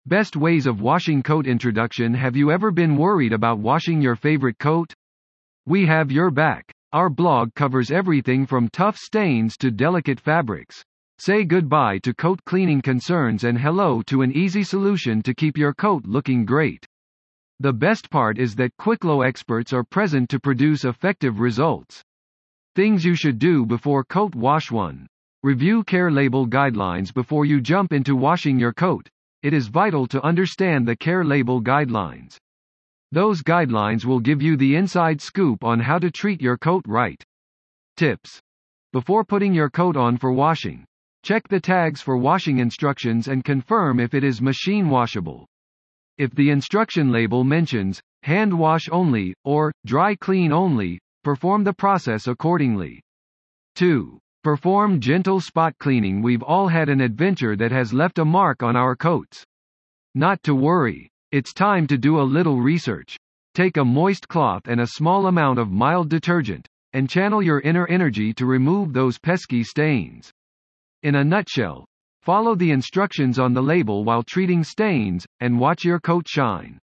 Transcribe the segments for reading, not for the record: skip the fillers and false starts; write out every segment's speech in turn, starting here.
Best ways of washing coat introduction. Have you ever been worried about washing your favorite coat? We have your back. Our blog covers everything from tough stains to delicate fabrics. Say goodbye to coat cleaning concerns and hello to an easy solution to keep your coat looking great. The best part is that Quicklow experts are present to produce effective results. Things you should do before coat wash. 1. Review care label guidelines before you jump into washing your coat. It is vital to understand the care label guidelines. Those guidelines will give you the inside scoop on how to treat your coat right. Tips. Before putting your coat on for washing, check the tags for washing instructions and confirm if it is machine washable. If the instruction label mentions hand wash only or dry clean only, perform the process accordingly. 2. Perform gentle spot cleaning. We've all had an adventure that has left a mark on our coats. Not to worry. It's time to do a little research. Take a moist cloth and a small amount of mild detergent, and channel your inner energy to remove those pesky stains. In a nutshell, follow the instructions on the label while treating stains, and watch your coat shine.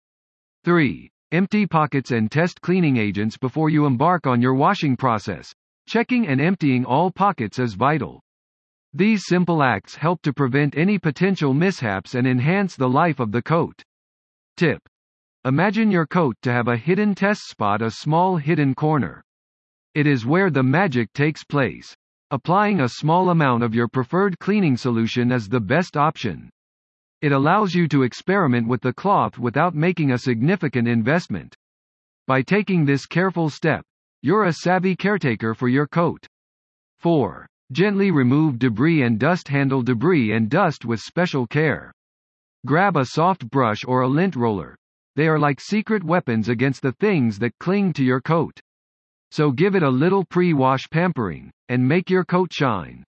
3. Empty pockets and test cleaning agents before you embark on your washing process. Checking and emptying all pockets is vital. These simple acts help to prevent any potential mishaps and enhance the life of the coat. Tip. Imagine your coat to have a hidden test spot, a small hidden corner. It is where the magic takes place. Applying a small amount of your preferred cleaning solution is the best option. It allows you to experiment with the cloth without making a significant investment. By taking this careful step, you're a savvy caretaker for your coat. 4. Gently remove debris and dust. Handle debris and dust with special care. Grab a soft brush or a lint roller. They are like secret weapons against the things that cling to your coat. So give it a little pre-wash pampering, and make your coat shine.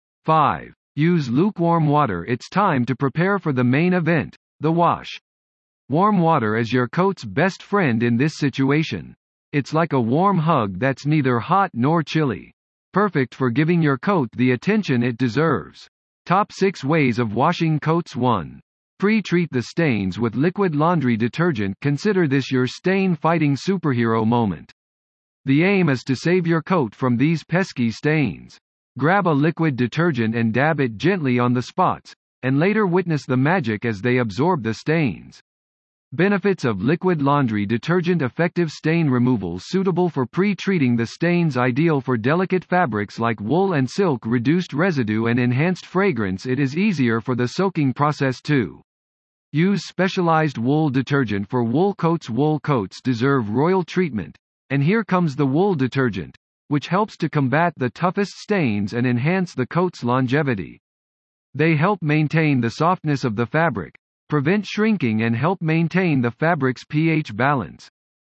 5. Use lukewarm water. It's time to prepare for the main event, the wash. Warm water is your coat's best friend in this situation. It's like a warm hug that's neither hot nor chilly. Perfect for giving your coat the attention it deserves. Top 6 ways of washing coats. 1. Pre-treat the stains with liquid laundry detergent. Consider this your stain-fighting superhero moment. The aim is to save your coat from these pesky stains. Grab a liquid detergent and dab it gently on the spots, and later witness the magic as they absorb the stains. Benefits of liquid laundry detergent. Effective stain removal suitable for pre-treating the stains, ideal for delicate fabrics like wool and silk. Reduced residue and enhanced fragrance. It is easier for the soaking process too. Use specialized wool detergent for wool coats. Wool coats deserve royal treatment, and here comes the wool detergent, which helps to combat the toughest stains and enhance the coat's longevity. They help maintain the softness of the fabric, prevent shrinking and help maintain the fabric's pH balance.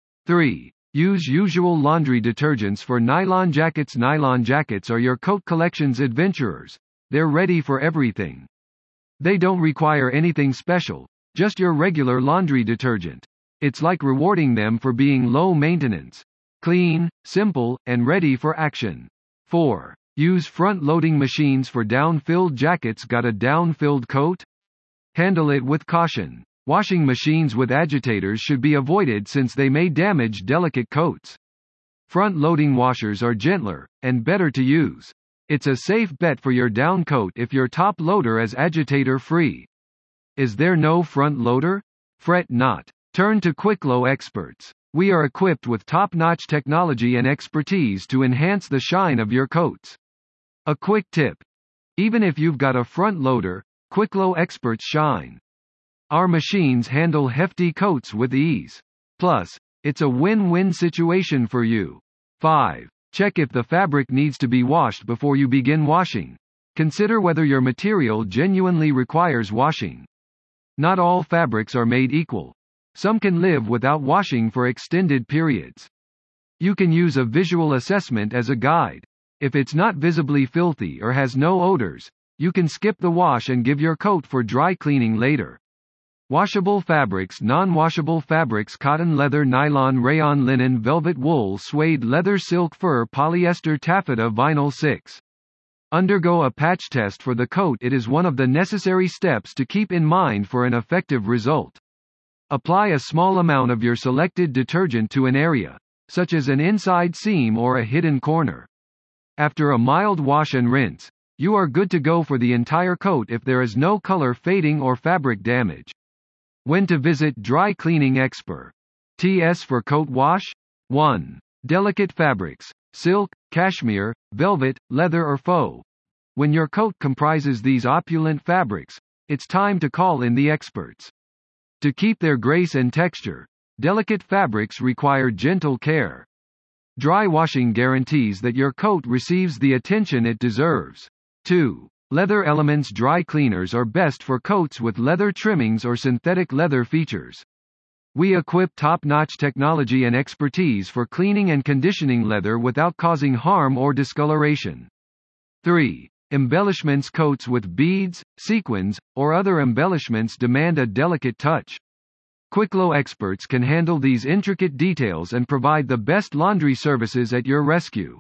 3. Use usual laundry detergents for nylon jackets. Nylon jackets are your coat collection's adventurers. They're ready for everything. They don't require anything special, just your regular laundry detergent. It's like rewarding them for being low maintenance, clean, simple, and ready for action. 4. Use front-loading machines for down-filled jackets. Got a down-filled coat? Handle it with caution. Washing machines with agitators should be avoided since they may damage delicate coats. Front-loading washers are gentler, and better to use. It's a safe bet for your down coat if your top loader is agitator-free. Is there no front loader? Fret not. Turn to Quicklow experts. We are equipped with top-notch technology and expertise to enhance the shine of your coats. A quick tip. Even if you've got a front loader, Quicklow experts shine. Our machines handle hefty coats with ease. Plus, it's a win-win situation for you. 5. Check if the fabric needs to be washed before you begin washing. Consider whether your material genuinely requires washing. Not all fabrics are made equal. Some can live without washing for extended periods. You can use a visual assessment as a guide. If it's not visibly filthy or has no odors, you can skip the wash and give your coat for dry cleaning later. Washable fabrics. Non-washable fabrics: cotton, leather, nylon, rayon, linen, velvet, wool, suede, leather, silk, fur, polyester, taffeta, vinyl. 6. Undergo a patch test for the coat. It is one of the necessary steps to keep in mind for an effective result. Apply a small amount of your selected detergent to an area, such as an inside seam or a hidden corner. After a mild wash and rinse, you are good to go for the entire coat if there is no color fading or fabric damage. When to visit dry cleaning expert. TS for coat wash? 1. Delicate fabrics, silk, cashmere, velvet, leather or faux. When your coat comprises these opulent fabrics, it's time to call in the experts. To keep their grace and texture, delicate fabrics require gentle care. Dry washing guarantees that your coat receives the attention it deserves. 2. Leather Elements dry cleaners are best for coats with leather trimmings or synthetic leather features. We equip top-notch technology and expertise for cleaning and conditioning leather without causing harm or discoloration. 3. Embellishments coats with beads, sequins, or other embellishments demand a delicate touch. Quiklo experts can handle these intricate details and provide the best laundry services at your rescue.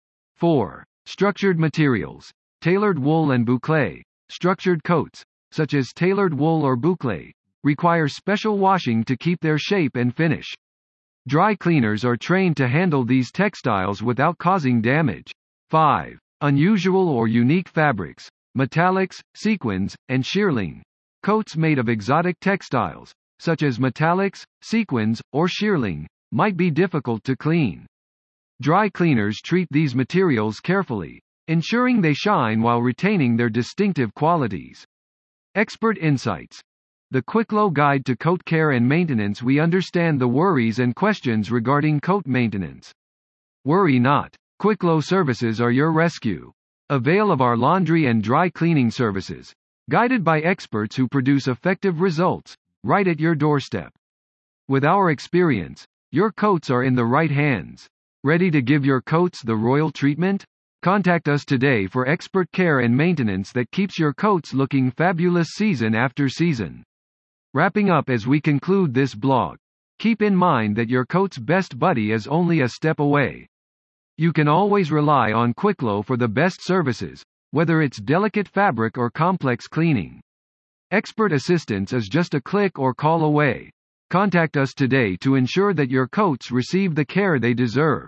4. Structured materials, tailored wool and boucle. Structured coats, such as tailored wool or boucle, require special washing to keep their shape and finish. Dry cleaners are trained to handle these textiles without causing damage. 5. Unusual or unique fabrics, metallics, sequins, and shearling. Coats made of exotic textiles, such as metallics, sequins, or shearling, might be difficult to clean. Dry cleaners treat these materials carefully, ensuring they shine while retaining their distinctive qualities. Expert Insights. The Quiklo Guide to Coat Care and Maintenance. We understand the worries and questions regarding coat maintenance. Worry not. Quiklo services are your rescue. Avail of our laundry and dry cleaning services, guided by experts who produce effective results, right at your doorstep. With our experience, your coats are in the right hands. Ready to give your coats the royal treatment? Contact us today for expert care and maintenance that keeps your coats looking fabulous season after season. Wrapping up as we conclude this blog, keep in mind that your coat's best buddy is only a step away. You can always rely on Quiklo for the best services, whether it's delicate fabric or complex cleaning. Expert assistance is just a click or call away. Contact us today to ensure that your coats receive the care they deserve.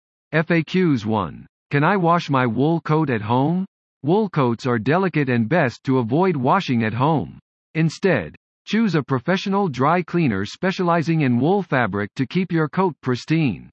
FAQs 1. Can I wash my wool coat at home? Wool coats are delicate and best to avoid washing at home. Instead, choose a professional dry cleaner specializing in wool fabric to keep your coat pristine.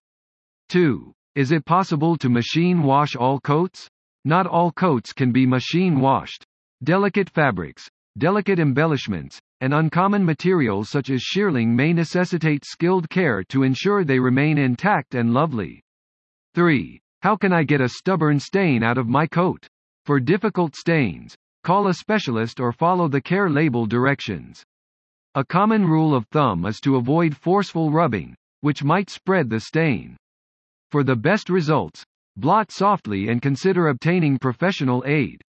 2. Is it possible to machine wash all coats? Not all coats can be machine washed. Delicate fabrics, delicate embellishments, and uncommon materials such as shearling may necessitate skilled care to ensure they remain intact and lovely. 3. How can I get a stubborn stain out of my coat? For difficult stains, call a specialist or follow the care label directions. A common rule of thumb is to avoid forceful rubbing, which might spread the stain. For the best results, blot softly and consider obtaining professional aid.